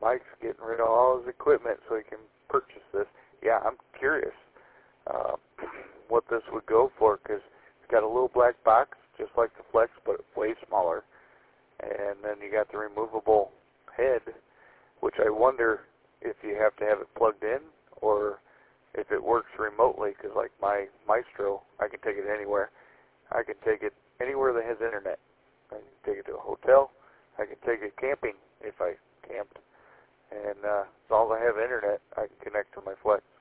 Mike's getting rid of all his equipment so he can purchase this. Yeah, I'm curious what this would go for, because it's got a little black box, just like the Flex, but way smaller. And then you got the removable head, which I wonder if you have to have it plugged in or if it works remotely, because like my Maestro, I can take it anywhere. I can take it anywhere that has internet. I can take it to a hotel. I can take it camping if I camped. And as long as I have internet, I can connect to my Flex.